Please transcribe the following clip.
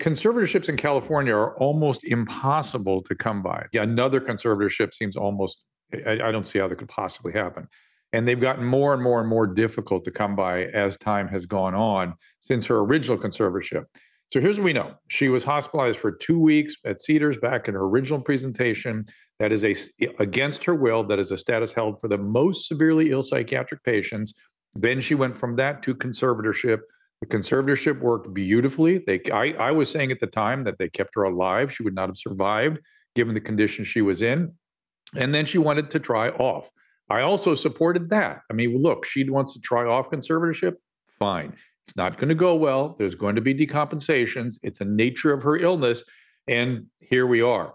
Conservatorships in California are almost impossible to come by. Yeah, another conservatorship seems almost, I don't see how that could possibly happen. And they've gotten more and more and more difficult to come by as time has gone on since her original conservatorship. So here's what we know. She was hospitalized for 2 weeks at Cedars back in her original presentation. That is against her will. That is a status held for the most severely ill psychiatric patients. Then she went from that to conservatorship. The conservatorship worked beautifully. I was saying at the time that they kept her alive. She would not have survived given the condition she was in. And then she wanted to try off. I also supported that. I mean, look, she wants to try off conservatorship. Fine. It's not going to go well. There's going to be decompensations. It's a nature of her illness. And here we are.